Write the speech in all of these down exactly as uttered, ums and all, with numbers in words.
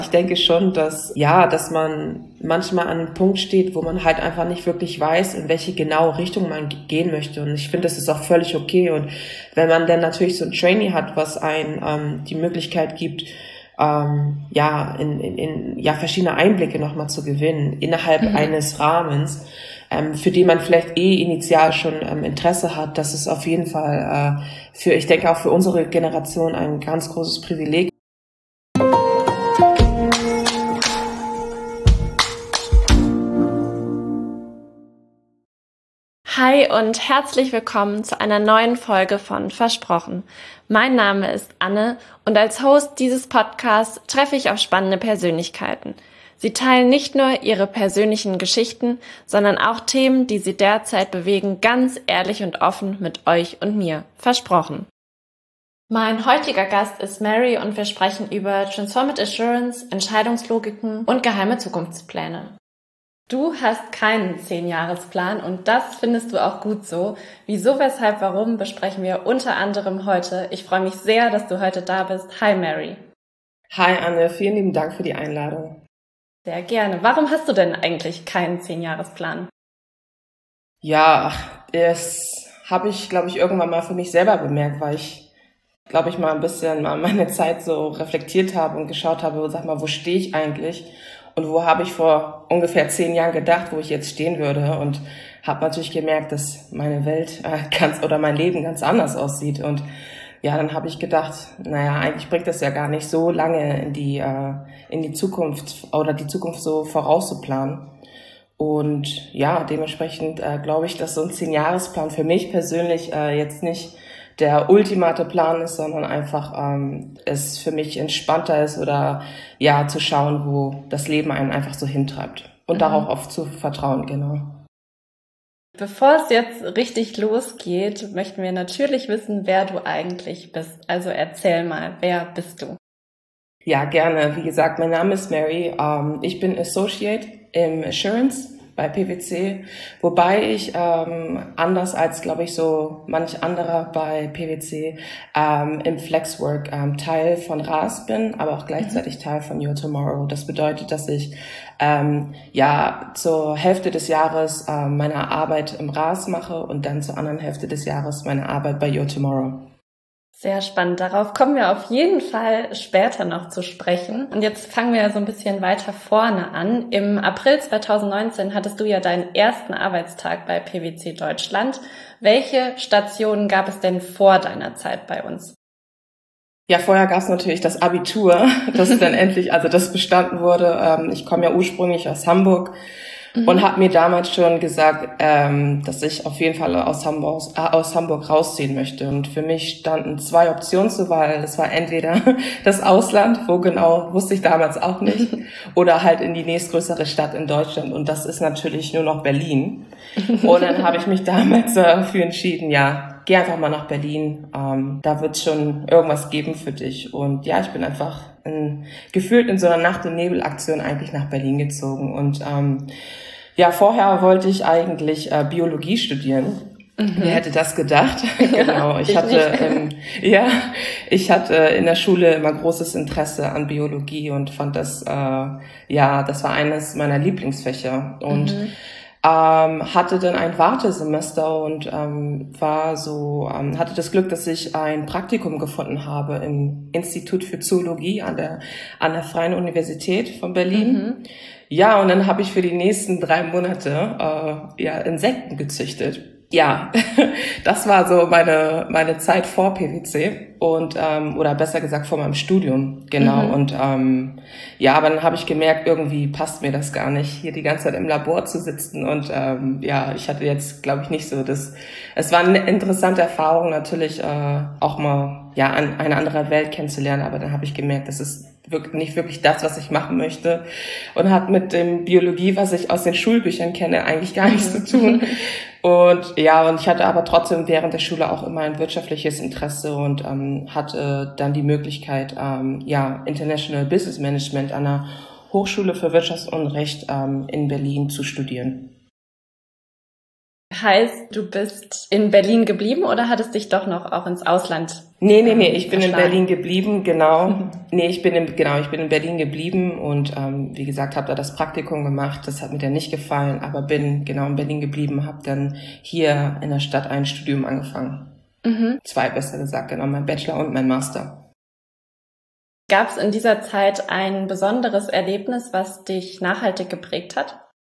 Ich denke schon, dass, ja, dass man manchmal an einem Punkt steht, wo man halt einfach nicht wirklich weiß, in welche genaue Richtung man gehen möchte. Und ich finde, das ist auch völlig okay. Und wenn man dann natürlich so ein Trainee hat, was einen ähm, die Möglichkeit gibt, ähm, ja, in, in, in ja verschiedene Einblicke nochmal zu gewinnen innerhalb mhm. eines Rahmens, ähm, für den man vielleicht eh initial schon ähm, Interesse hat, das ist auf jeden Fall äh, für, ich denke auch für unsere Generation ein ganz großes Privileg. Hi und herzlich willkommen zu einer neuen Folge von Versprochen. Mein Name ist Anne und als Host dieses Podcasts treffe ich auf spannende Persönlichkeiten. Sie teilen nicht nur ihre persönlichen Geschichten, sondern auch Themen, die sie derzeit bewegen, ganz ehrlich und offen mit euch und mir. Versprochen. Mein heutiger Gast ist Mary und wir sprechen über Transformative Assurance, Entscheidungslogiken und geheime Zukunftspläne. Du hast keinen Zehn-Jahres-Plan und das findest du auch gut so. Wieso, weshalb, warum besprechen wir unter anderem heute. Ich freue mich sehr, dass du heute da bist. Hi Mary. Hi Anne, vielen lieben Dank für die Einladung. Sehr gerne. Warum hast du denn eigentlich keinen Zehn-Jahres-Plan? Ja, das habe ich, glaube ich, irgendwann mal für mich selber bemerkt, weil ich, glaube ich, mal ein bisschen mal meine Zeit so reflektiert habe und geschaut habe, sag mal, wo stehe ich eigentlich? Und wo habe ich vor ungefähr zehn Jahren gedacht, wo ich jetzt stehen würde, und habe natürlich gemerkt, dass meine Welt äh, ganz oder mein Leben ganz anders aussieht. Und ja, dann habe ich gedacht, naja, eigentlich bringt das ja gar nicht so lange in die äh, in die Zukunft oder die Zukunft so vorauszuplanen. Und ja, dementsprechend äh, glaube ich, dass so ein Zehn-Jahres-Plan für mich persönlich äh, jetzt nicht der ultimate Plan ist, sondern einfach ähm, es für mich entspannter ist oder ja zu schauen, wo das Leben einen einfach so hintreibt und mhm. darauf oft zu vertrauen, genau. Bevor es jetzt richtig losgeht, möchten wir natürlich wissen, wer du eigentlich bist. Also erzähl mal, wer bist du? Ja, gerne. Wie gesagt, mein Name ist Mary. Ähm, ich bin Associate im Assurance bei P wC, wobei ich ähm, anders als, glaube ich, so manch anderer bei P wC ähm, im Flexwork ähm, Teil von R A S bin, aber auch gleichzeitig mhm. Teil von Your Tomorrow. Das bedeutet, dass ich ähm, ja zur Hälfte des Jahres äh, meine Arbeit im R A S mache und dann zur anderen Hälfte des Jahres meine Arbeit bei Your Tomorrow. Sehr spannend. Darauf kommen wir auf jeden Fall später noch zu sprechen. Und jetzt fangen wir so ein bisschen weiter vorne an. Im April zwanzig neunzehn hattest du ja deinen ersten Arbeitstag bei P wC Deutschland. Welche Stationen gab es denn vor deiner Zeit bei uns? Ja, vorher gab es natürlich das Abitur, das dann endlich, also das bestanden wurde. Ich komme ja ursprünglich aus Hamburg. Mhm. Und habe mir damals schon gesagt, ähm, dass ich auf jeden Fall aus Hamburg, äh, aus Hamburg rausziehen möchte. Und für mich standen zwei Optionen zur Wahl. Das war entweder das Ausland, wo genau, wusste ich damals auch nicht, oder halt in die nächstgrößere Stadt in Deutschland. Und das ist natürlich nur noch Berlin. Und dann habe ich mich damals äh, für entschieden, ja, geh einfach mal nach Berlin. Ähm, da wird es schon irgendwas geben für dich. Und ja, ich bin einfach in, gefühlt in so einer Nacht- und Nebel-Aktion eigentlich nach Berlin gezogen. Und ähm, ja, vorher wollte ich eigentlich äh, Biologie studieren. Mhm. Wer hätte das gedacht? Genau. Ich, ich hatte, ähm, ja, ich hatte in der Schule immer großes Interesse an Biologie und fand das, äh, ja, das war eines meiner Lieblingsfächer. Und mhm. Ähm, hatte dann ein Wartesemester und ähm, war so ähm, hatte das Glück, dass ich ein Praktikum gefunden habe im Institut für Zoologie an der an der Freien Universität von Berlin. Mhm. Ja, und dann habe ich für die nächsten drei Monate äh, ja Insekten gezüchtet. Ja, das war so meine meine Zeit vor P wC und ähm, oder besser gesagt vor meinem Studium, genau. Mhm. Und ähm, ja, aber dann habe ich gemerkt, irgendwie passt mir das gar nicht, hier die ganze Zeit im Labor zu sitzen. Und ähm, ja, ich hatte jetzt, glaube ich, nicht so das. Es war eine interessante Erfahrung, natürlich äh, auch mal ja an eine andere Welt kennenzulernen. Aber dann habe ich gemerkt, das ist wirklich nicht wirklich das, was ich machen möchte, und hat mit dem Biologie, was ich aus den Schulbüchern kenne, eigentlich gar nichts zu tun. Und ja, und ich hatte aber trotzdem während der Schule auch immer ein wirtschaftliches Interesse und ähm, hatte dann die Möglichkeit, ähm, ja, International Business Management an der Hochschule für Wirtschaft und Recht ähm, in Berlin zu studieren. Heißt, du bist in Berlin geblieben oder hattest dich doch noch auch ins Ausland? Nee, nee, nee, ich bin in Berlin geblieben, genau. Mhm. Nee, ich bin in, genau, ich bin in Berlin geblieben und ähm, wie gesagt, habe da das Praktikum gemacht. Das hat mir dann nicht gefallen, aber bin genau in Berlin geblieben, habe dann hier in der Stadt ein Studium angefangen. Mhm. Zwei, besser gesagt, genau, mein Bachelor und mein Master. Gab es in dieser Zeit ein besonderes Erlebnis, was dich nachhaltig geprägt hat?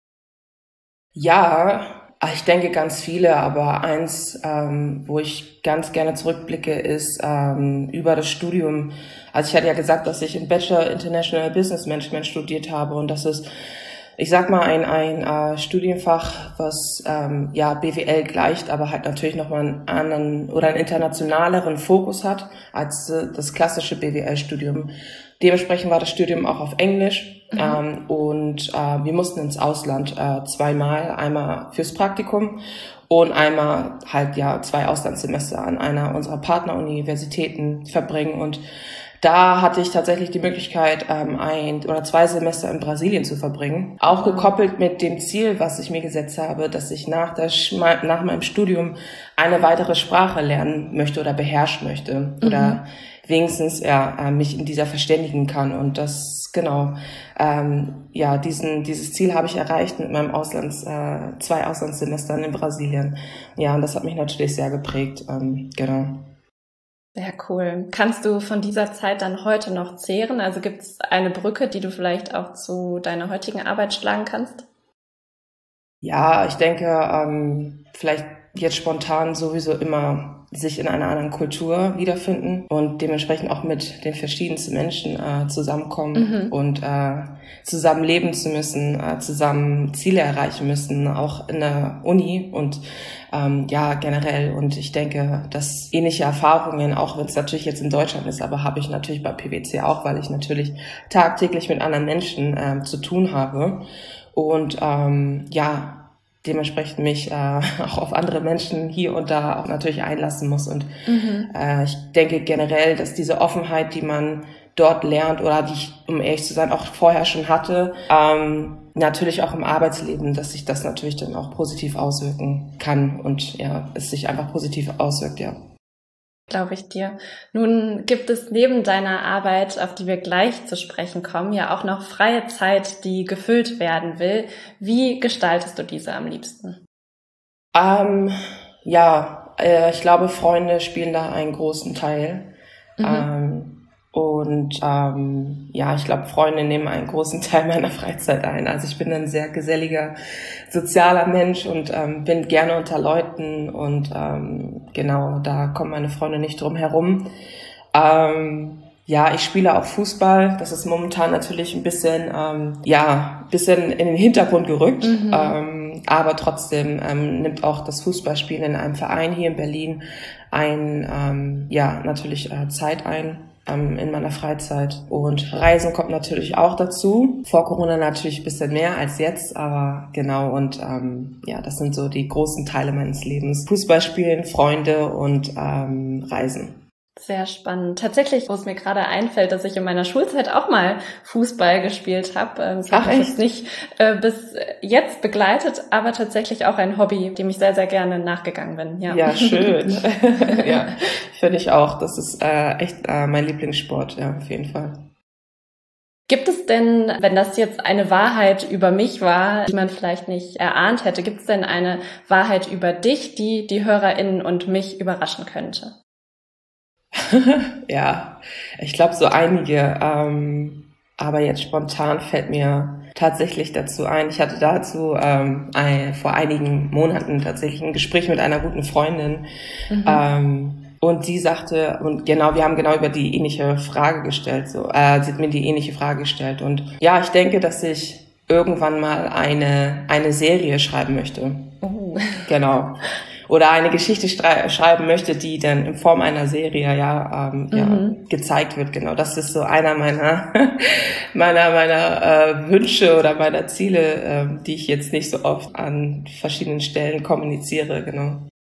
Ja, ich denke ganz viele, aber eins, ähm, wo ich ganz gerne zurückblicke, ist ähm, über das Studium. Also ich hatte ja gesagt, dass ich im Bachelor International Business Management studiert habe und das ist, ich sag mal, ein ein äh, Studienfach, was ähm, ja B W L gleicht, aber halt natürlich nochmal einen anderen oder einen internationaleren Fokus hat als äh, das klassische B W L-Studium. Dementsprechend war das Studium auch auf Englisch. Mhm. Ähm, und äh, wir mussten ins Ausland äh, zweimal, einmal fürs Praktikum und einmal halt ja zwei Auslandssemester an einer unserer Partneruniversitäten verbringen. Und da hatte ich tatsächlich die Möglichkeit, ähm, ein oder zwei Semester in Brasilien zu verbringen. Auch gekoppelt mit dem Ziel, was ich mir gesetzt habe, dass ich nach, der Schma- nach meinem Studium eine weitere Sprache lernen möchte oder beherrschen möchte. Mhm. Oder wenigstens ja mich in dieser verständigen kann. Und das, genau, ähm, ja, diesen dieses Ziel habe ich erreicht mit meinem Auslands, äh, zwei Auslandssemestern in Brasilien. Ja, und das hat mich natürlich sehr geprägt, ähm, genau. Ja, cool. Kannst du von dieser Zeit dann heute noch zehren? Also gibt es eine Brücke, die du vielleicht auch zu deiner heutigen Arbeit schlagen kannst? Ja, ich denke, ähm, vielleicht jetzt spontan sowieso immer sich in einer anderen Kultur wiederfinden und dementsprechend auch mit den verschiedensten Menschen äh, zusammenkommen mhm. und äh, zusammen leben zu müssen, äh, zusammen Ziele erreichen müssen, auch in der Uni und ähm, ja generell. Und ich denke, dass ähnliche Erfahrungen, auch wenn es natürlich jetzt in Deutschland ist, aber habe ich natürlich bei P W C auch, weil ich natürlich tagtäglich mit anderen Menschen äh, zu tun habe und ähm, ja, dementsprechend mich äh, auch auf andere Menschen hier und da auch natürlich einlassen muss. Und mhm. äh, ich denke generell, dass diese Offenheit, die man dort lernt oder die ich, um ehrlich zu sein, auch vorher schon hatte, ähm, natürlich auch im Arbeitsleben, dass sich das natürlich dann auch positiv auswirken kann und ja, es sich einfach positiv auswirkt, ja. Glaube ich dir. Nun gibt es neben deiner Arbeit, auf die wir gleich zu sprechen kommen, ja auch noch freie Zeit, die gefüllt werden will. Wie gestaltest du diese am liebsten? Ähm, ja, äh, ich glaube, Freunde spielen da einen großen Teil. Mhm. Ähm, und ähm, ja, ich glaube, Freunde nehmen einen großen Teil meiner Freizeit ein. Also ich bin ein sehr geselliger, sozialer Mensch und ähm, bin gerne unter Leuten und ähm, genau, da kommen meine Freunde nicht drum herum. Ähm, ja, ich spiele auch Fußball. Das ist momentan natürlich ein bisschen, ähm, ja, ein bisschen in den Hintergrund gerückt. Mhm. Ähm, aber trotzdem ähm, nimmt auch das Fußballspielen in einem Verein hier in Berlin ein, ähm, ja, natürlich äh, Zeit ein ähm, in meiner Freizeit. Und Reisen kommt natürlich auch dazu. Vor Corona natürlich ein bisschen mehr als jetzt, aber genau. Und ähm, ja, das sind so die großen Teile meines Lebens. Fußballspielen, Freunde und ähm, Reisen. Sehr spannend. Tatsächlich, wo es mir gerade einfällt, dass ich in meiner Schulzeit auch mal Fußball gespielt habe. Das hat mich jetzt nicht äh, bis jetzt begleitet, aber tatsächlich auch ein Hobby, dem ich sehr, sehr gerne nachgegangen bin. Ja, ja schön. Ja, finde ich auch. Das ist äh, echt äh, mein Lieblingssport, ja, auf jeden Fall. Gibt es denn, wenn das jetzt eine Wahrheit über mich war, die man vielleicht nicht erahnt hätte, gibt es denn eine Wahrheit über dich, die die HörerInnen und mich überraschen könnte? Ja, ich glaube so einige, ähm, aber jetzt spontan fällt mir tatsächlich dazu ein. Ich hatte dazu ähm, ein, vor einigen Monaten tatsächlich ein Gespräch mit einer guten Freundin mhm. ähm, und die sagte, und genau, wir haben genau über die ähnliche Frage gestellt, so, äh, sie hat mir die ähnliche Frage gestellt und ja, ich denke, dass ich irgendwann mal eine eine Serie schreiben möchte. Oh. Genau. Oder eine Geschichte stre- schreiben möchte, die dann in Form einer Serie ja, ähm, mhm. ja gezeigt wird. Genau, das ist so einer meiner meiner meiner äh, Wünsche oder meiner Ziele, äh, die ich jetzt nicht so oft an verschiedenen Stellen kommuniziere. Genau.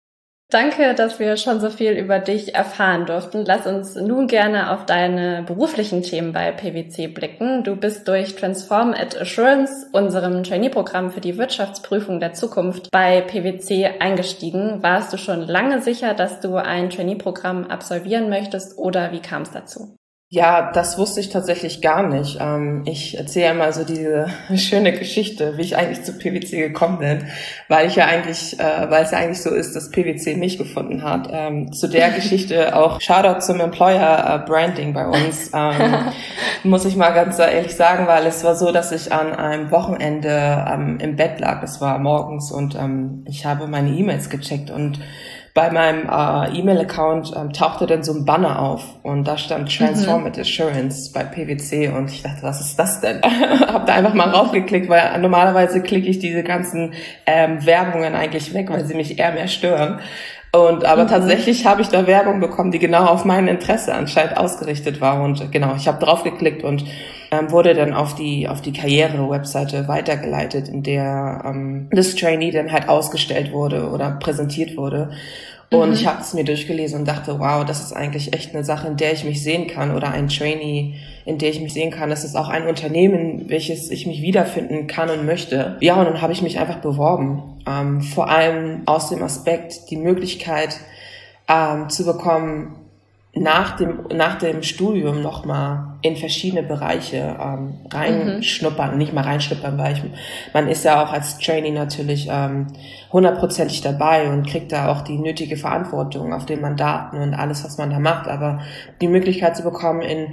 Danke, dass wir schon so viel über dich erfahren durften. Lass uns nun gerne auf deine beruflichen Themen bei P wC blicken. Du bist durch Transform at Assurance, unserem Trainee-Programm für die Wirtschaftsprüfung der Zukunft, bei P wC eingestiegen. Warst du schon lange sicher, dass du ein Trainee-Programm absolvieren möchtest oder wie kam es dazu? Ja, das wusste ich tatsächlich gar nicht. Ich erzähle immer so diese schöne Geschichte, wie ich eigentlich zu P wC gekommen bin, weil ich ja eigentlich, weil es ja eigentlich so ist, dass P wC mich gefunden hat. Zu der Geschichte auch Shoutout zum Employer Branding bei uns, muss ich mal ganz ehrlich sagen, weil es war so, dass ich an einem Wochenende im Bett lag. Es war morgens und ich habe meine E-Mails gecheckt und bei meinem äh, E-Mail-Account ähm, tauchte dann so ein Banner auf und da stand Transform mhm. at Assurance bei P wC und ich dachte, was ist das denn? Hab da einfach mal raufgeklickt, weil normalerweise klicke ich diese ganzen ähm, Werbungen eigentlich weg, weil sie mich eher mehr stören. Und aber mhm. tatsächlich habe ich da Werbung bekommen, die genau auf mein Interesse anscheinend ausgerichtet war und genau, ich habe draufgeklickt und ähm, wurde dann auf die auf die Karriere-Webseite weitergeleitet, in der ähm, das Trainee dann halt ausgestellt wurde oder präsentiert wurde. Und mhm. ich habe es mir durchgelesen und dachte, wow, das ist eigentlich echt eine Sache, in der ich mich sehen kann oder ein Trainee, in der ich mich sehen kann. Das ist auch ein Unternehmen, welches ich mich wiederfinden kann und möchte. Ja, und dann habe ich mich einfach beworben. Ähm, vor allem aus dem Aspekt, die Möglichkeit ähm, zu bekommen, nach dem nach dem Studium nochmal in verschiedene Bereiche ähm, reinschnuppern, mhm. nicht mal reinschnuppern, weil ich, man ist ja auch als Trainee natürlich ähm, hundertprozentig dabei und kriegt da auch die nötige Verantwortung auf den Mandaten und alles, was man da macht, aber die Möglichkeit zu bekommen, in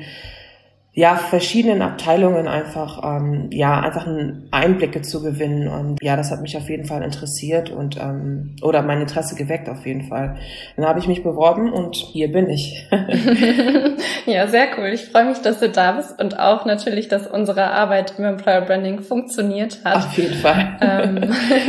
ja verschiedenen Abteilungen einfach ähm, ja einfach einen Einblicke zu gewinnen und ja, das hat mich auf jeden Fall interessiert und ähm, oder mein Interesse geweckt auf jeden Fall. Dann habe ich mich beworben und hier bin ich. Ja, sehr cool. Ich freue mich, dass du da bist und auch natürlich, dass unsere Arbeit im Employer Branding funktioniert hat. Auf jeden Fall. Ähm,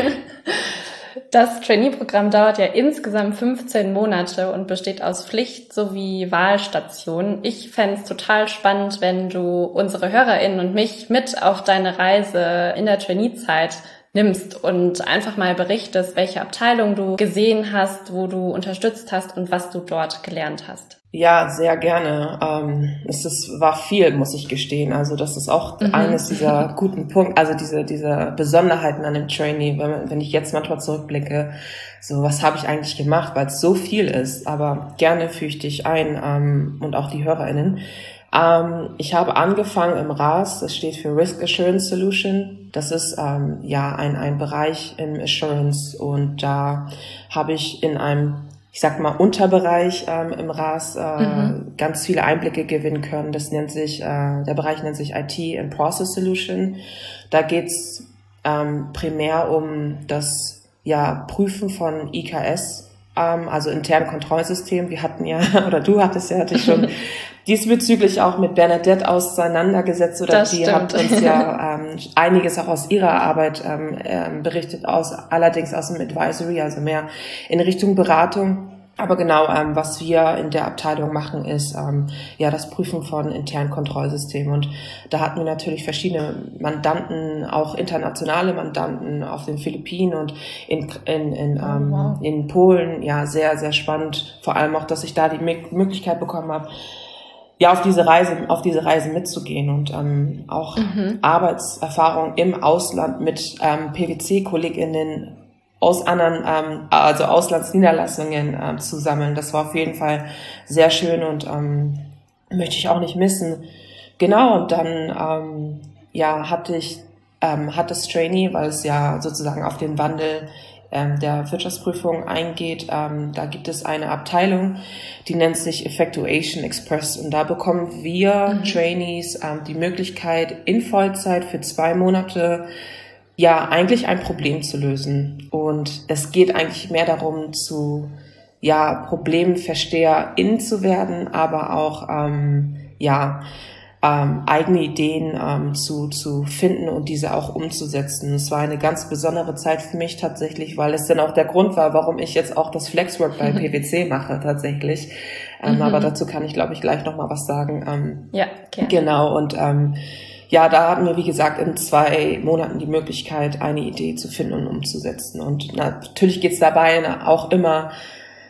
Das Trainee-Programm dauert ja insgesamt fünfzehn Monate und besteht aus Pflicht- sowie Wahlstationen. Ich fände es total spannend, wenn du unsere HörerInnen und mich mit auf deine Reise in der Trainee-Zeit nimmst und einfach mal berichtest, welche Abteilung du gesehen hast, wo du unterstützt hast und was du dort gelernt hast. Ja, sehr gerne. Ähm, es ist, war viel, muss ich gestehen. Also das ist auch mhm. eines dieser guten Punkte, also diese diese Besonderheiten an dem Trainee, wenn, wenn ich jetzt manchmal zurückblicke, so was habe ich eigentlich gemacht, weil es so viel ist. Aber gerne füge ich dich ein ähm, und auch die HörerInnen. Ähm, ich habe angefangen im R A S, das steht für Risk Assurance Solution. Das ist ähm, ja ein ein Bereich im Assurance und da habe ich in einem ich sag mal, Unterbereich ähm, im R A S äh, mhm. ganz viele Einblicke gewinnen können. Das nennt sich, äh, der Bereich nennt sich I T and Process Solution. Da geht's ähm, primär um das ja Prüfen von I K S, ähm, also internen Kontrollsystemen. Wir hatten ja, oder du hattest ja, hatte ich schon diesbezüglich auch mit Bernadette auseinandergesetzt, oder das die stimmt. hat uns ja ähm, einiges auch aus ihrer Arbeit ähm, ähm, berichtet, aus allerdings aus dem Advisory, also mehr in Richtung Beratung. Aber genau, ähm, was wir in der Abteilung machen, ist ähm, ja das Prüfen von internen Kontrollsystemen. Und da hatten wir natürlich verschiedene Mandanten, auch internationale Mandanten auf den Philippinen und in in in, ähm, oh, wow. in Polen. Ja, sehr sehr spannend. Vor allem auch, dass ich da die Möglichkeit bekommen habe, ja, auf diese Reise, auf diese Reise mitzugehen und ähm, auch mhm. Arbeitserfahrung im Ausland mit ähm, P wC-KollegInnen aus anderen, ähm, also Auslandsniederlassungen ähm, zu sammeln. Das war auf jeden Fall sehr schön und ähm, möchte ich auch nicht missen. Genau, und dann ähm, ja hatte ich ähm, hat das Trainee, weil es ja sozusagen auf den Wandel ähm, der Wirtschaftsprüfung eingeht. Ähm, da gibt es eine Abteilung, die nennt sich Effectuation Express und da bekommen wir mhm. Trainees ähm, die Möglichkeit, in Vollzeit für zwei Monate ja eigentlich ein Problem zu lösen. Und es geht eigentlich mehr darum, zu ja ProblemversteherInnen zu werden, aber auch ähm, ja ähm, eigene Ideen ähm, zu zu finden und diese auch umzusetzen. Es war eine ganz besondere Zeit für mich tatsächlich, weil es dann auch der Grund war, warum ich jetzt auch das Flexwork bei P wC mache tatsächlich. Ähm, mhm. Aber dazu kann ich, glaube ich, gleich noch mal was sagen. Ähm, ja, gerne. Genau, und ähm, ja, da hatten wir, wie gesagt, in zwei Monaten die Möglichkeit, eine Idee zu finden und umzusetzen. Und natürlich geht's dabei auch immer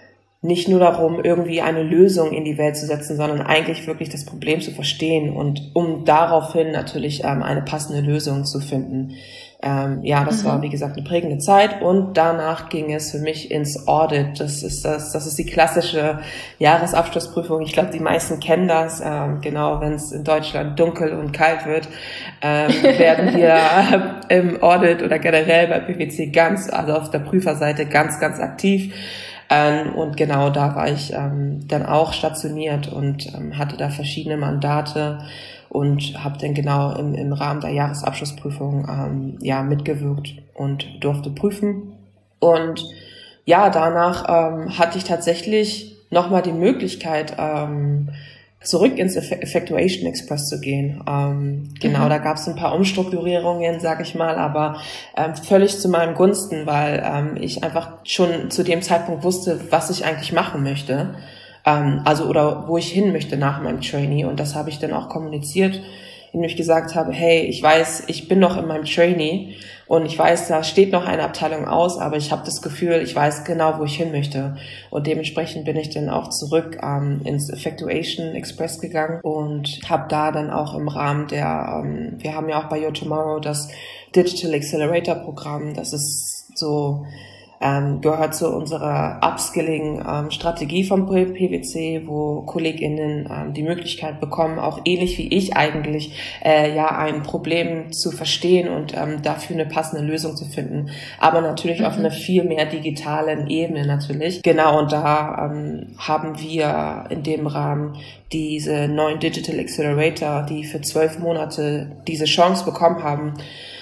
nicht nur darum, irgendwie eine Lösung in die Welt zu setzen, sondern eigentlich wirklich das Problem zu verstehen und um daraufhin natürlich ähm, eine passende Lösung zu finden. Ähm, ja, das mhm. war, wie gesagt, eine prägende Zeit und danach ging es für mich ins Audit. Das ist das, das ist die klassische Jahresabschlussprüfung. Ich glaube, die meisten kennen das. Ähm, genau, wenn es in Deutschland dunkel und kalt wird, ähm, werden wir äh, im Audit oder generell bei P W C ganz, also auf der Prüferseite ganz, ganz aktiv. Ähm, und genau da war ich ähm, dann auch stationiert und ähm, hatte da verschiedene Mandate und habe dann genau im, im Rahmen der Jahresabschlussprüfung ähm, ja mitgewirkt und durfte prüfen. Und ja, danach ähm, hatte ich tatsächlich nochmal die Möglichkeit, ähm, zurück ins Effectuation Express zu gehen. Ähm, genau, mhm. da gab es ein paar Umstrukturierungen, sag ich mal, aber ähm, völlig zu meinem Gunsten, weil ähm, ich einfach schon zu dem Zeitpunkt wusste, was ich eigentlich machen möchte. Ähm, also oder wo ich hin möchte nach meinem Trainee. Und das habe ich dann auch kommuniziert, indem ich gesagt habe, hey, ich weiß, ich bin noch in meinem Trainee und ich weiß, da steht noch eine Abteilung aus, aber ich habe das Gefühl, ich weiß genau, wo ich hin möchte. Und dementsprechend bin ich dann auch zurück ähm, ins Effectuation Express gegangen und habe da dann auch im Rahmen der, ähm, wir haben ja auch bei Your Tomorrow das Digital Accelerator Programm, das ist so, Ähm, gehört zu unserer Upskilling-Strategie ähm, vom P W C, wo KollegInnen ähm, die Möglichkeit bekommen, auch ähnlich wie ich eigentlich, äh, ja, ein Problem zu verstehen und ähm, dafür eine passende Lösung zu finden. Aber natürlich mhm. auf einer viel mehr digitalen Ebene natürlich. Genau, und da ähm, haben wir in dem Rahmen diese neuen Digital Accelerator, die für zwölf Monate diese Chance bekommen haben,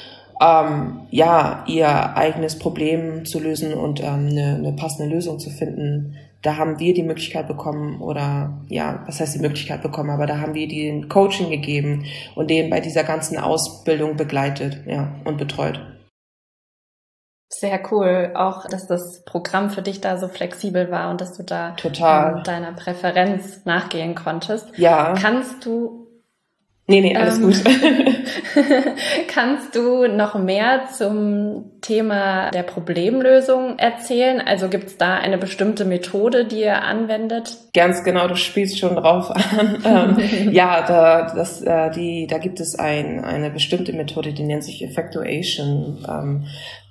Ähm, ja, ihr eigenes Problem zu lösen und ähm, eine, eine passende Lösung zu finden. Da haben wir die Möglichkeit bekommen oder, ja, was heißt die Möglichkeit bekommen, aber da haben wir den Coaching gegeben und den bei dieser ganzen Ausbildung begleitet, ja, und betreut. Sehr cool, auch, dass das Programm für dich da so flexibel war und dass du da Total. Ähm, deiner Präferenz nachgehen konntest. Ja. Kannst du Nee, nee, alles ähm, gut. Kannst du noch mehr zum Thema der Problemlösung erzählen? Also gibt es da eine bestimmte Methode, die ihr anwendet? Ganz genau, du spielst schon drauf an. ähm, ja, da, das, äh, die, da gibt es ein, eine bestimmte Methode, die nennt sich Effectuation. Ähm,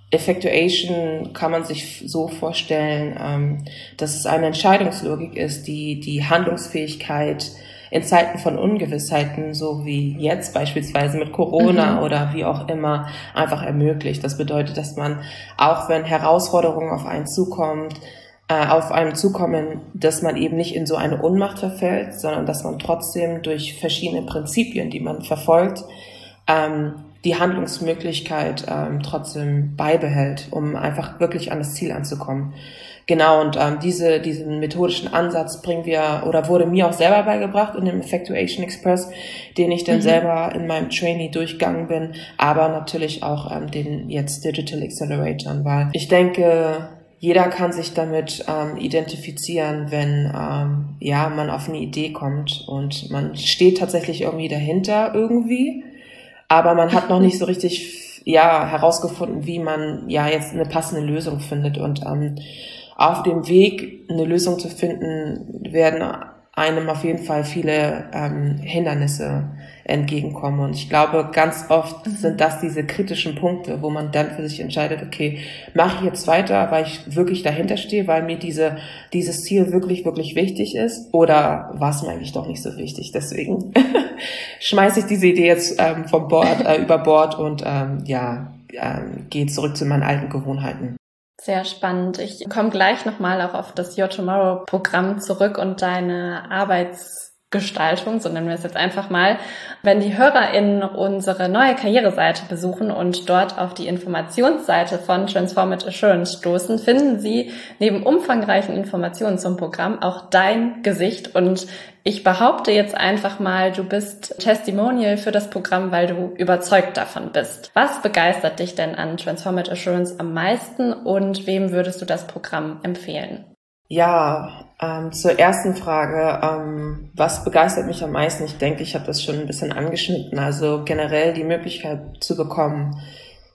Effectuation kann man sich so vorstellen, ähm, dass es eine Entscheidungslogik ist, die die Handlungsfähigkeit in Zeiten von Ungewissheiten, so wie jetzt beispielsweise mit Corona mhm. oder wie auch immer, einfach ermöglicht. Das bedeutet, dass man, auch wenn Herausforderungen auf einen zukommt, äh, auf einem zukommen, dass man eben nicht in so eine Ohnmacht verfällt, sondern dass man trotzdem durch verschiedene Prinzipien, die man verfolgt, ähm, die Handlungsmöglichkeit ähm, trotzdem beibehält, um einfach wirklich an das Ziel anzukommen. Genau, und ähm, diese diesen methodischen Ansatz bringen wir, oder wurde mir auch selber beigebracht in dem Effectuation Express, den ich dann mhm. selber in meinem Trainee durchgegangen bin, aber natürlich auch ähm, den jetzt Digital Accelerator, weil ich denke, jeder kann sich damit ähm, identifizieren, wenn ähm, ja man auf eine Idee kommt und man steht tatsächlich irgendwie dahinter irgendwie, aber man hat noch nicht so richtig ja herausgefunden, wie man ja jetzt eine passende Lösung findet. Und ähm, auf dem Weg, eine Lösung zu finden, werden einem auf jeden Fall viele ähm, Hindernisse entgegenkommen. Und ich glaube, ganz oft sind das diese kritischen Punkte, wo man dann für sich entscheidet, okay, mache ich jetzt weiter, weil ich wirklich dahinter stehe, weil mir diese dieses Ziel wirklich, wirklich wichtig ist, oder war es mir eigentlich doch nicht so wichtig? Deswegen schmeiße ich diese Idee jetzt ähm, vom Bord, äh, über Bord und ähm, ja, ähm, gehe zurück zu meinen alten Gewohnheiten. Sehr spannend. Ich komme gleich nochmal auch auf das Your Tomorrow Programm zurück und deine Arbeitsgestaltung, so nennen wir es jetzt einfach mal. Wenn die HörerInnen unsere neue Karriereseite besuchen und dort auf die Informationsseite von Transformative Assurance stoßen, finden sie neben umfangreichen Informationen zum Programm auch dein Gesicht. Und ich behaupte jetzt einfach mal, du bist Testimonial für das Programm, weil du überzeugt davon bist. Was begeistert dich denn an Transformative Assurance am meisten und wem würdest du das Programm empfehlen? Ja, ähm, zur ersten Frage, ähm, was begeistert mich am meisten? Ich denke, ich habe das schon ein bisschen angeschnitten. Also generell die Möglichkeit zu bekommen,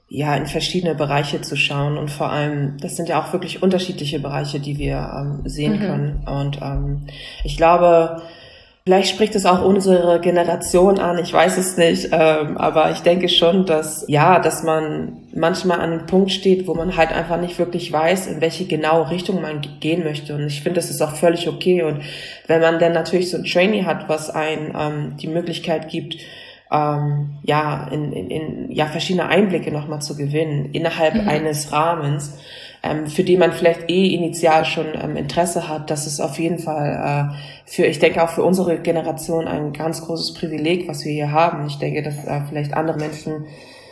ja, in verschiedene Bereiche zu schauen und vor allem, das sind ja auch wirklich unterschiedliche Bereiche, die wir ähm, sehen mhm. können und ähm, ich glaube, vielleicht spricht es auch unsere Generation an, ich weiß es nicht, ähm, aber ich denke schon, dass, ja, dass man manchmal an einem Punkt steht, wo man halt einfach nicht wirklich weiß, in welche genaue Richtung man gehen möchte. Und ich finde, das ist auch völlig okay. Und wenn man dann natürlich so ein Trainee hat, was einen ähm, die Möglichkeit gibt, ähm, ja, in, in, in ja verschiedene Einblicke nochmal zu gewinnen innerhalb mhm. eines Rahmens, ähm, für die man vielleicht eh initial schon ähm, Interesse hat, das ist auf jeden Fall äh, für, ich denke auch für unsere Generation ein ganz großes Privileg, was wir hier haben. Ich denke, dass äh, vielleicht andere Menschen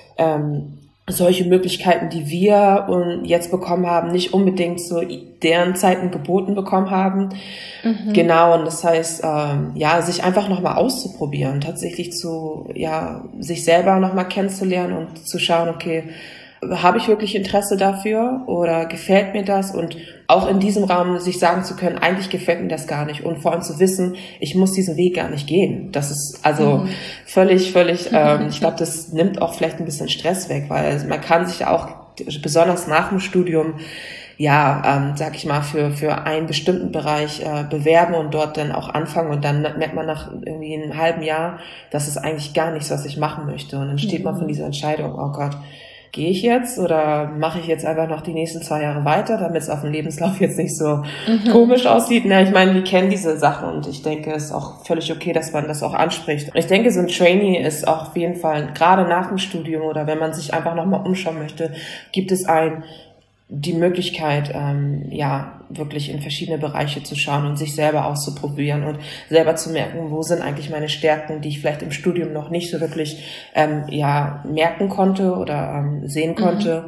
ähm, solche Möglichkeiten, die wir und jetzt bekommen haben, nicht unbedingt zu deren Zeiten geboten bekommen haben. Mhm. Genau, und das heißt, ähm, ja, sich einfach nochmal auszuprobieren, tatsächlich zu, ja, sich selber nochmal kennenzulernen und zu schauen, okay, habe ich wirklich Interesse dafür oder gefällt mir das? Und auch in diesem Rahmen sich sagen zu können, eigentlich gefällt mir das gar nicht. Und vor allem zu wissen, ich muss diesen Weg gar nicht gehen. Das ist also mhm. völlig, völlig, ähm, ich glaube, das nimmt auch vielleicht ein bisschen Stress weg, weil man kann sich auch, besonders nach dem Studium, ja, ähm, sag ich mal, für für einen bestimmten Bereich äh, bewerben und dort dann auch anfangen und dann merkt man nach irgendwie einem halben Jahr, das ist eigentlich gar nichts, was ich machen möchte. Und dann steht mhm. man von dieser Entscheidung, oh Gott, gehe ich jetzt oder mache ich jetzt einfach noch die nächsten zwei Jahre weiter, damit es auf dem Lebenslauf jetzt nicht so mhm. komisch aussieht. Na, ich meine, wir kennen diese Sachen und ich denke, es ist auch völlig okay, dass man das auch anspricht. Ich denke, so ein Trainee ist auch auf jeden Fall, gerade nach dem Studium oder wenn man sich einfach nochmal umschauen möchte, gibt es ein die Möglichkeit, ähm, ja, wirklich in verschiedene Bereiche zu schauen und sich selber auszuprobieren und selber zu merken, wo sind eigentlich meine Stärken, die ich vielleicht im Studium noch nicht so wirklich, ähm, ja, merken konnte oder ähm, sehen konnte. Mhm.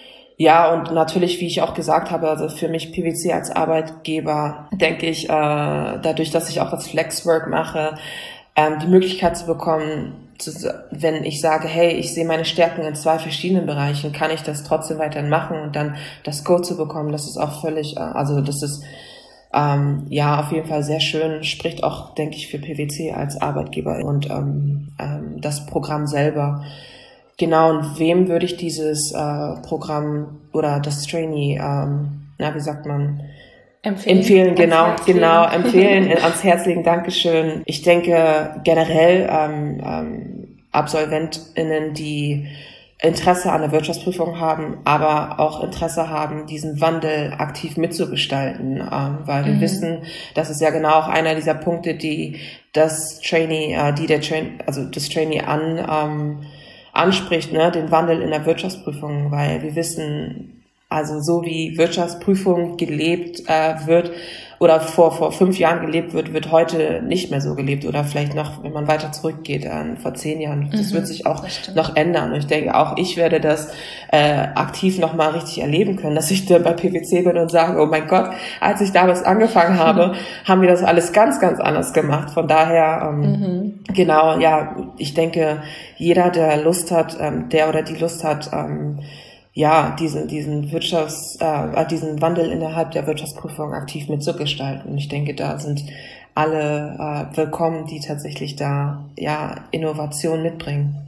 Ja, und natürlich, wie ich auch gesagt habe, also für mich P W C als Arbeitgeber, denke ich, äh, dadurch, dass ich auch das Flexwork mache, ähm, die Möglichkeit zu bekommen, wenn ich sage, hey, ich sehe meine Stärken in zwei verschiedenen Bereichen, kann ich das trotzdem weiterhin machen und dann das Go zu bekommen, das ist auch völlig, also das ist ähm, ja auf jeden Fall sehr schön, spricht auch, denke ich, für P W C als Arbeitgeber und ähm, ähm, das Programm selber. Genau, und wem würde ich dieses äh, Programm oder das Trainee, ähm, na, wie sagt man, Empfehlen, empfehlen genau, genau, empfehlen, ans Herz legen, Dankeschön. Ich denke generell ähm, ähm, AbsolventInnen, die Interesse an der Wirtschaftsprüfung haben, aber auch Interesse haben, diesen Wandel aktiv mitzugestalten, ähm, weil wir mhm. wissen, das ist ja genau auch einer dieser Punkte, die das Trainee, äh, die der Train, also das Trainee an ähm, anspricht, ne, den Wandel in der Wirtschaftsprüfung, weil wir wissen, also so wie Wirtschaftsprüfung gelebt äh, wird oder vor vor fünf Jahren gelebt wird, wird heute nicht mehr so gelebt oder vielleicht noch, wenn man weiter zurückgeht, äh, vor zehn Jahren. Das mhm, wird sich auch noch ändern. Und ich denke, auch ich werde das äh, aktiv nochmal richtig erleben können, dass ich da bei P W C bin und sage, oh mein Gott, als ich damals angefangen habe, haben wir das alles ganz, ganz anders gemacht. Von daher, ähm, mhm. genau, ja, ich denke, jeder, der Lust hat, ähm, der oder die Lust hat, ähm, ja, diesen, diesen Wirtschafts, äh, diesen Wandel innerhalb der Wirtschaftsprüfung aktiv mitzugestalten. Und ich denke, da sind alle äh, willkommen, die tatsächlich da, ja, Innovation mitbringen.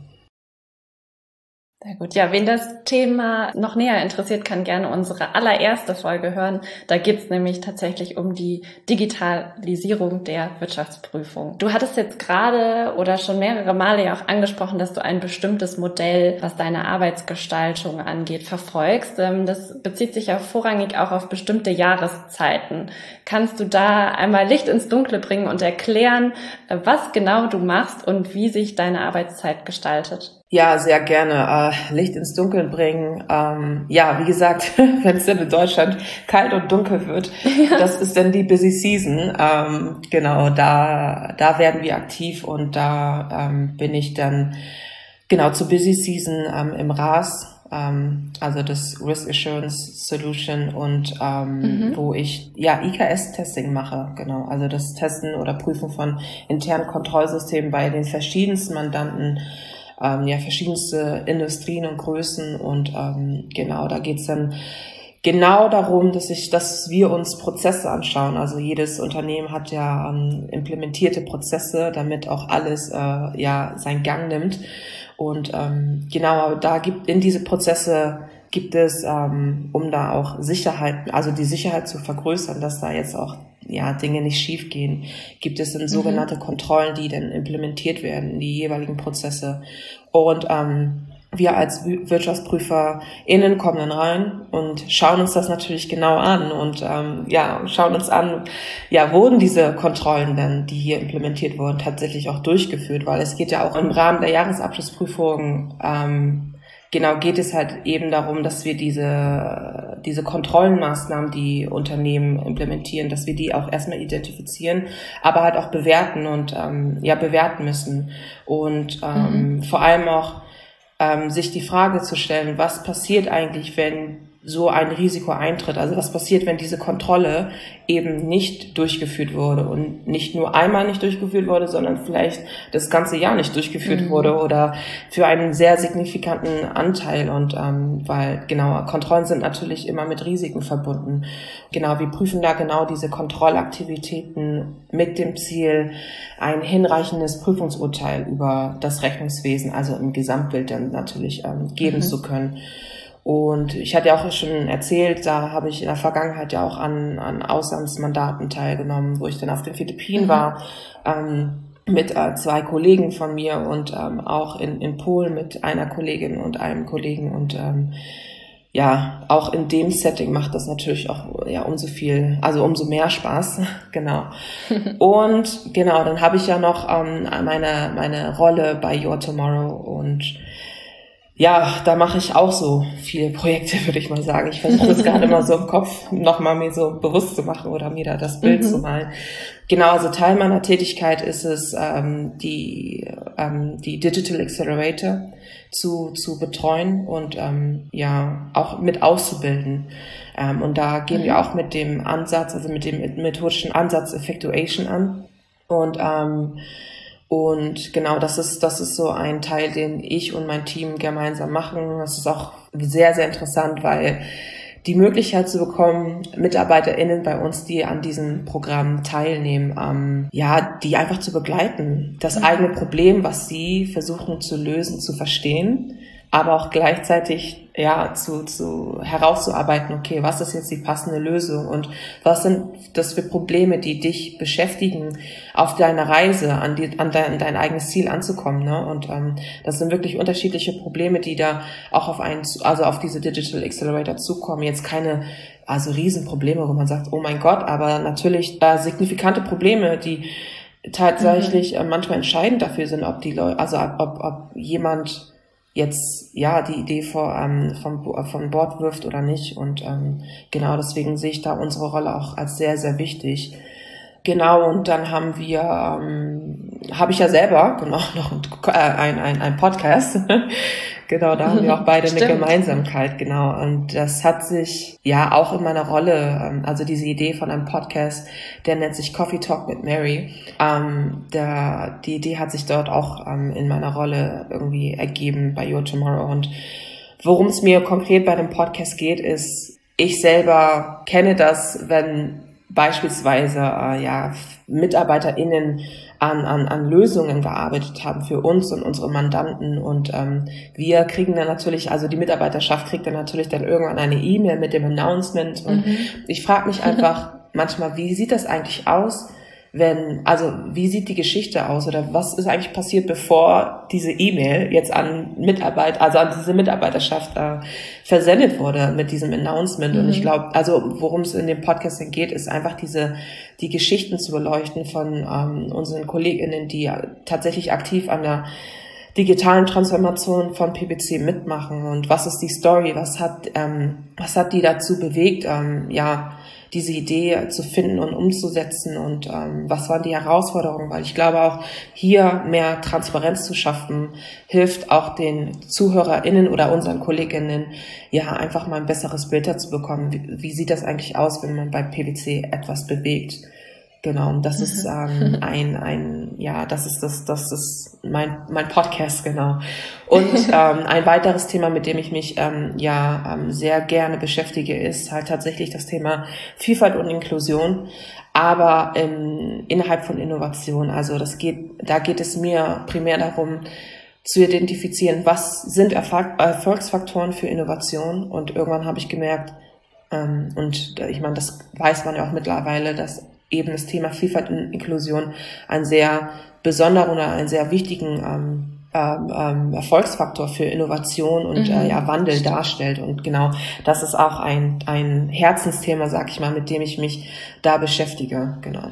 Sehr gut. Ja, wen das Thema noch näher interessiert, kann gerne unsere allererste Folge hören. Da geht's nämlich tatsächlich um die Digitalisierung der Wirtschaftsprüfung. Du hattest jetzt gerade oder schon mehrere Male ja auch angesprochen, dass du ein bestimmtes Modell, was deine Arbeitsgestaltung angeht, verfolgst. Das bezieht sich ja vorrangig auch auf bestimmte Jahreszeiten. Kannst du da einmal Licht ins Dunkle bringen und erklären, was genau du machst und wie sich deine Arbeitszeit gestaltet? Ja, sehr gerne. Äh, Licht ins Dunkeln bringen. Ähm, ja, wie gesagt, wenn es dann in Deutschland kalt und dunkel wird, ja. Das ist dann die Busy Season. Ähm, genau, da da werden wir aktiv und da ähm, bin ich dann genau zur Busy Season ähm, im R A S, ähm, also das Risk Assurance Solution und ähm, mhm. wo ich ja I K S-Testing mache. Genau, also das Testen oder Prüfen von internen Kontrollsystemen bei den verschiedensten Mandanten. Ähm, ja, verschiedenste Industrien und Größen und ähm, genau, da geht's dann genau darum, dass ich, dass wir uns Prozesse anschauen. Also jedes Unternehmen hat ja ähm, implementierte Prozesse, damit auch alles äh, ja seinen Gang nimmt. Und ähm, genau, da gibt in diese Prozesse gibt es, ähm, um da auch Sicherheit, also die Sicherheit zu vergrößern, dass da jetzt auch ja Dinge nicht schief gehen, gibt es dann sogenannte mhm. Kontrollen, die dann implementiert werden in die jeweiligen Prozesse. Und ähm, wir als WirtschaftsprüferInnen kommen dann rein und schauen uns das natürlich genau an und ähm, ja schauen uns an, ja wurden diese Kontrollen denn, die hier implementiert wurden, tatsächlich auch durchgeführt, weil es geht ja auch im Rahmen der Jahresabschlussprüfung ähm, genau geht es halt eben darum, dass wir diese diese Kontrollenmaßnahmen, die Unternehmen implementieren, dass wir die auch erstmal identifizieren, aber halt auch bewerten und ähm, ja bewerten müssen und ähm, mhm. vor allem auch ähm, sich die Frage zu stellen, was passiert eigentlich, wenn so ein Risiko eintritt? Also was passiert, wenn diese Kontrolle eben nicht durchgeführt wurde und nicht nur einmal nicht durchgeführt wurde, sondern vielleicht das ganze Jahr nicht durchgeführt mhm. wurde oder für einen sehr signifikanten Anteil. Und ähm, weil genau Kontrollen sind natürlich immer mit Risiken verbunden. Genau, wir prüfen da genau diese Kontrollaktivitäten mit dem Ziel, ein hinreichendes Prüfungsurteil über das Rechnungswesen, also im Gesamtbild dann natürlich ähm, geben mhm. zu können. Und ich hatte ja auch schon erzählt, da habe ich in der Vergangenheit ja auch an, an Auslandsmandaten teilgenommen, wo ich dann auf den Philippinen mhm. war, ähm, mit äh, zwei Kollegen von mir und ähm, auch in, in Polen mit einer Kollegin und einem Kollegen. Und ähm, ja, auch in dem Setting macht das natürlich auch ja umso viel, also umso mehr Spaß, genau. Und genau, dann habe ich ja noch ähm, meine meine Rolle bei Your Tomorrow und ja, da mache ich auch so viele Projekte, würde ich mal sagen. Ich versuche das gerade mal so im Kopf nochmal mir so bewusst zu machen oder mir da das Bild mhm. zu malen. Genau, also Teil meiner Tätigkeit ist es, ähm, die ähm, die Digital Accelerator zu zu betreuen und ähm, ja auch mit auszubilden. Ähm, und da gehen mhm. wir auch mit dem Ansatz, also mit dem methodischen Ansatz Effectuation an. Und ähm, Und genau, das ist, das ist so ein Teil, den ich und mein Team gemeinsam machen. Das ist auch sehr, sehr interessant, weil die Möglichkeit zu bekommen, MitarbeiterInnen bei uns, die an diesem Programm teilnehmen, ähm, ja, die einfach zu begleiten, das mhm. eigene Problem, was sie versuchen zu lösen, zu verstehen, aber auch gleichzeitig ja zu zu herauszuarbeiten, okay, was ist jetzt die passende Lösung und was sind das für Probleme, die dich beschäftigen auf deiner Reise an die an dein, dein eigenes Ziel anzukommen, ne? Und ähm, das sind wirklich unterschiedliche Probleme, die da auch auf einen, also auf diese Digital Accelerator zukommen. Jetzt keine also Riesenprobleme, wo man sagt, oh mein Gott, aber natürlich äh, signifikante Probleme, die tatsächlich äh, manchmal entscheidend dafür sind, ob die Leute, also ob ob jemand jetzt ja die Idee vor, ähm, vom, vom Bord wirft oder nicht. Und ähm, genau deswegen sehe ich da unsere Rolle auch als sehr, sehr wichtig. Genau, und dann haben wir, ähm, habe ich ja selber genau noch ein, ein, ein Podcast. Genau, da haben wir auch beide eine Gemeinsamkeit, genau. Und das hat sich ja auch in meiner Rolle, also diese Idee von einem Podcast, der nennt sich Coffee Talk with Mary. Ähm, der, die Idee hat sich dort auch ähm, in meiner Rolle irgendwie ergeben bei Your Tomorrow. Und worum es mir konkret bei dem Podcast geht, ist, ich selber kenne das, wenn beispielsweise äh, ja MitarbeiterInnen an, an, an Lösungen gearbeitet haben für uns und unsere Mandanten und ähm, wir kriegen dann natürlich, also die Mitarbeiterschaft kriegt dann natürlich dann irgendwann eine E-Mail mit dem Announcement und mhm. ich frage mich einfach manchmal, wie sieht das eigentlich aus, wenn, also wie sieht die Geschichte aus oder was ist eigentlich passiert, bevor diese E-Mail jetzt an Mitarbeit, also an diese Mitarbeiterschaft äh, versendet wurde mit diesem Announcement. Mhm. Und ich glaube, also worum es in dem Podcast denn geht, ist einfach diese die Geschichten zu beleuchten von ähm, unseren KollegInnen, die tatsächlich aktiv an der digitalen Transformation von P W C mitmachen und was ist die Story, was hat ähm, was hat die dazu bewegt, ähm, ja diese Idee zu finden und umzusetzen und ähm, was waren die Herausforderungen, weil ich glaube auch hier mehr Transparenz zu schaffen, hilft auch den ZuhörerInnen oder unseren KollegInnen ja einfach mal ein besseres Bild dazu bekommen, wie, wie sieht das eigentlich aus, wenn man bei P W C etwas bewegt. Genau, und das ist ähm, ein, ein, ja, das ist das, das ist mein, mein Podcast, genau. Und ähm, ein weiteres Thema, mit dem ich mich ähm, ja ähm, sehr gerne beschäftige, ist halt tatsächlich das Thema Vielfalt und Inklusion, aber ähm, innerhalb von Innovation. Also das geht, da geht es mir primär darum, zu identifizieren, was sind Erfolgsfaktoren für Innovation. Und irgendwann habe ich gemerkt, ähm, und ich meine, das weiß man ja auch mittlerweile, dass eben das Thema Vielfalt und Inklusion einen sehr besonderen oder einen sehr wichtigen ähm, ähm, Erfolgsfaktor für Innovation und mhm. äh, ja, Wandel darstellt. Und genau das ist auch ein, ein Herzensthema, sag ich mal, mit dem ich mich da beschäftige. Genau.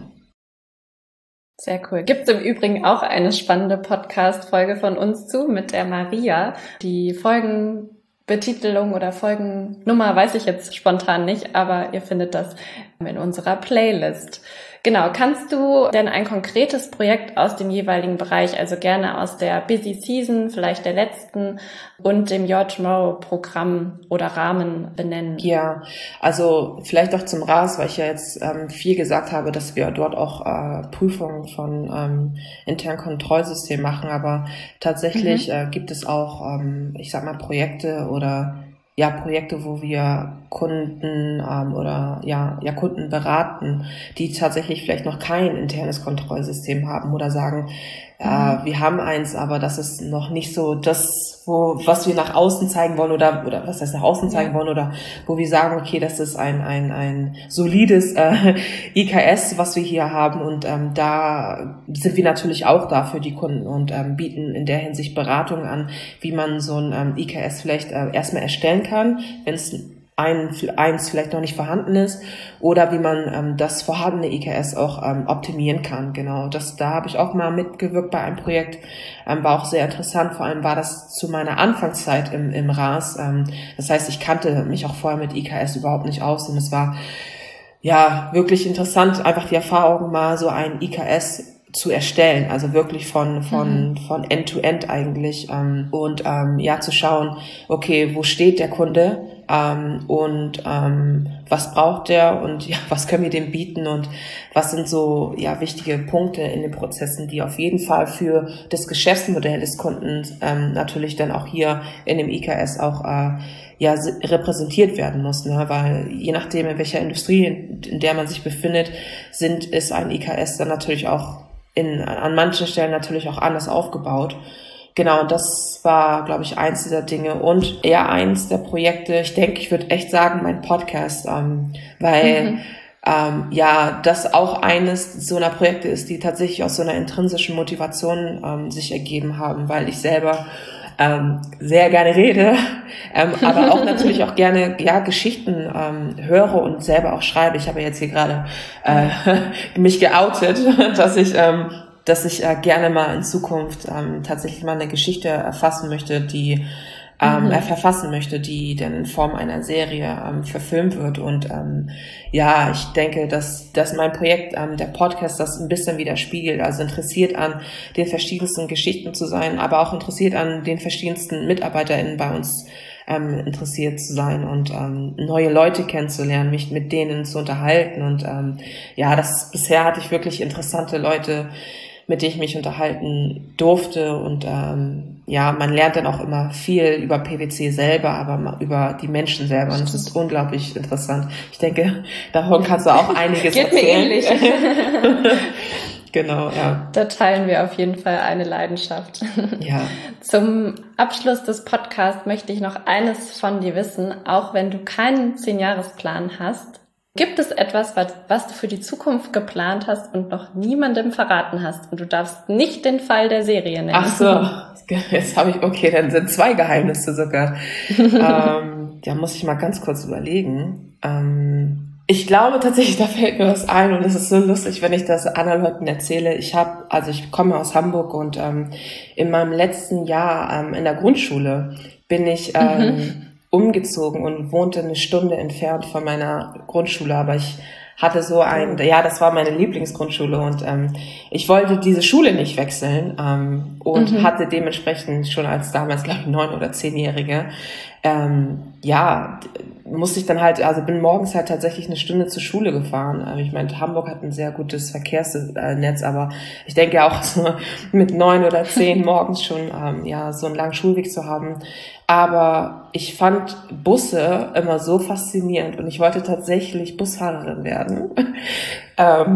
Sehr cool. Gibt es im Übrigen auch eine spannende Podcast-Folge von uns zu mit der Maria. Die Folgenbetitelung oder Folgennummer weiß ich jetzt spontan nicht, aber ihr findet das in unserer Playlist. Genau, kannst du denn ein konkretes Projekt aus dem jeweiligen Bereich, also gerne aus der Busy Season, vielleicht der letzten und dem Your Tomorrow Programm oder Rahmen benennen? Ja, also vielleicht auch zum R A S, weil ich ja jetzt ähm, viel gesagt habe, dass wir dort auch äh, Prüfungen von ähm, internen Kontrollsystemen machen, aber tatsächlich mhm. äh, gibt es auch, ähm, ich sag mal, Projekte oder ja, Projekte, wo wir Kunden ähm, oder ja, ja Kunden beraten, die tatsächlich vielleicht noch kein internes Kontrollsystem haben oder sagen, äh, mhm. wir haben eins, aber das ist noch nicht so das, wo was wir nach außen zeigen wollen oder oder was heißt nach außen zeigen ja. wollen oder wo wir sagen, okay, das ist ein ein ein solides äh, I K S, was wir hier haben und ähm, da sind wir natürlich auch da für die Kunden und ähm, bieten in der Hinsicht Beratung an, wie man so ein ähm, I K S vielleicht äh, erstmal erstellen kann, wenn es ein, eins vielleicht noch nicht vorhanden ist oder wie man ähm, das vorhandene I K S auch ähm, optimieren kann. Genau, das da habe ich auch mal mitgewirkt bei einem Projekt, ähm, war auch sehr interessant. Vor allem war das zu meiner Anfangszeit im, im R A S. Ähm, das heißt, ich kannte mich auch vorher mit I K S überhaupt nicht aus und es war ja wirklich interessant, einfach die Erfahrung mal so ein I K S zu erstellen, also wirklich von von mhm. von End to End eigentlich ähm, und ähm, ja zu schauen, okay, wo steht der Kunde ähm, und ähm, was braucht der und ja, was können wir dem bieten und was sind so ja wichtige Punkte in den Prozessen, die auf jeden Fall für das Geschäftsmodell des Kunden ähm, natürlich dann auch hier in dem I K S auch äh, ja repräsentiert werden muss, ne? Weil je nachdem in welcher Industrie in, in der man sich befindet, sind ist ein I K S dann natürlich auch in, an manchen Stellen natürlich auch anders aufgebaut. Genau, das war, glaube ich, eins dieser Dinge und eher eins der Projekte, ich denke, ich würde echt sagen, mein Podcast, ähm, weil mhm. ähm, ja, das auch eines so einer Projekte ist, die tatsächlich aus so einer intrinsischen Motivation ähm, sich ergeben haben, weil ich selber ähm, sehr gerne rede, ähm, aber auch natürlich auch gerne ja Geschichten ähm, höre und selber auch schreibe. Ich habe jetzt hier gerade äh, mich geoutet, dass ich ähm, dass ich äh, gerne mal in Zukunft ähm, tatsächlich mal eine Geschichte erfassen möchte, die ähm, mhm. äh, verfassen möchte, die dann in Form einer Serie ähm, verfilmt wird. Und ähm, ja, ich denke, dass, dass mein Projekt, ähm, der Podcast, das ein bisschen widerspiegelt. Also interessiert an den verschiedensten Geschichten zu sein, aber auch interessiert an den verschiedensten MitarbeiterInnen bei uns ähm, interessiert zu sein und ähm, neue Leute kennenzulernen, mich mit denen zu unterhalten. Und ähm, ja, das bisher hatte ich wirklich interessante Leute, mit denen ich mich unterhalten durfte und ähm, ja, man lernt dann auch immer viel über P W C selber, aber über die Menschen selber und es ist unglaublich interessant. Ich denke, davon kannst du auch einiges Geht erzählen. Geht mir ähnlich. Genau, ja. Da teilen wir auf jeden Fall eine Leidenschaft. Ja. Zum Abschluss des Podcasts möchte ich noch eines von dir wissen, auch wenn du keinen Zehn-Jahres-Plan hast. Gibt es etwas, was, was du für die Zukunft geplant hast und noch niemandem verraten hast? Und du darfst nicht den Fall der Serie nennen. Ach so, jetzt habe ich, okay, dann sind zwei Geheimnisse sogar. ähm, da muss ich mal ganz kurz überlegen. Ähm, ich glaube tatsächlich, da fällt mir was ein und es ist so lustig, wenn ich das anderen Leuten erzähle. Ich habe, also ich komme aus Hamburg und ähm, in meinem letzten Jahr ähm, in der Grundschule bin ich ähm, mhm. umgezogen und wohnte eine Stunde entfernt von meiner Grundschule, aber ich hatte so ein, ja, das war meine Lieblingsgrundschule und ähm, ich wollte diese Schule nicht wechseln ähm, und mhm. hatte dementsprechend schon als damals, glaube ich, neun- oder zehnjährige, ähm, ja, musste ich dann halt, also bin morgens halt tatsächlich eine Stunde zur Schule gefahren. Also ich meine, Hamburg hat ein sehr gutes Verkehrsnetz, aber ich denke auch so mit neun oder zehn morgens schon, ähm, ja, so einen langen Schulweg zu haben. Aber ich fand Busse immer so faszinierend und ich wollte tatsächlich Busfahrerin werden. ähm,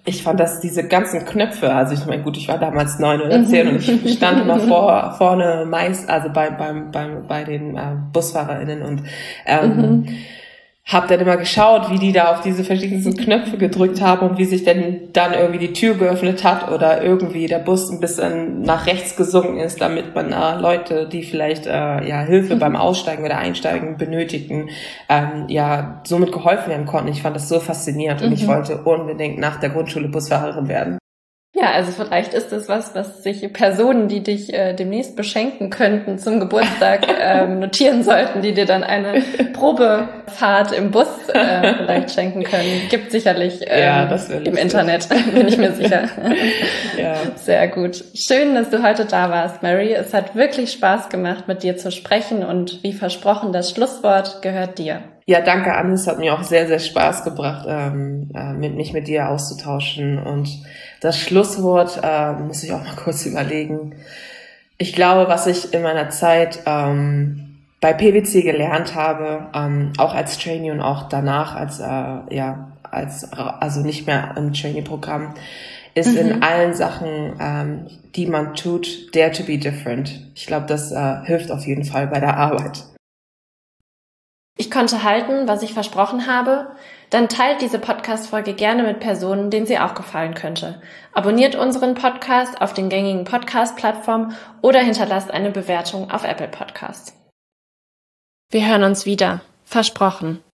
ich fand, dass diese ganzen Knöpfe, also ich meine, gut, ich war damals neun oder zehn und ich stand immer vor, vorne meist, also bei, beim, beim, bei den äh, BusfahrerInnen und ähm, mhm. habe dann immer geschaut, wie die da auf diese verschiedensten Knöpfe gedrückt haben und wie sich denn dann irgendwie die Tür geöffnet hat oder irgendwie der Bus ein bisschen nach rechts gesunken ist, damit man äh, Leute, die vielleicht äh, ja Hilfe beim Aussteigen oder Einsteigen benötigten, ähm, ja somit geholfen werden konnten. Ich fand das so faszinierend und mhm. ich wollte unbedingt nach der Grundschule Busfahrerin werden. Ja, also vielleicht ist es was, was sich Personen, die dich äh, demnächst beschenken könnten zum Geburtstag, ähm, notieren sollten, die dir dann eine Probefahrt im Bus äh, vielleicht schenken können. Gibt sicherlich ähm, ja, das im lustig. Internet, bin ich mir sicher. Ja. Sehr gut. Schön, dass du heute da warst, Mary. Es hat wirklich Spaß gemacht, mit dir zu sprechen und wie versprochen, das Schlusswort gehört dir. Ja, danke, Anne. Es hat mir auch sehr, sehr Spaß gebracht, ähm, äh, mit, mich mit dir auszutauschen. Und das Schlusswort äh, muss ich auch mal kurz überlegen. Ich glaube, was ich in meiner Zeit ähm, bei P W C gelernt habe, ähm, auch als Trainee und auch danach als äh, ja als also nicht mehr im Trainee-Programm, ist mhm. in allen Sachen, ähm, die man tut, dare to be different. Ich glaube, das äh, hilft auf jeden Fall bei der Arbeit. Ich konnte halten, was ich versprochen habe. Dann teilt diese Podcast-Folge gerne mit Personen, denen sie auch gefallen könnte. Abonniert unseren Podcast auf den gängigen Podcast-Plattformen oder hinterlasst eine Bewertung auf Apple Podcasts. Wir hören uns wieder. Versprochen.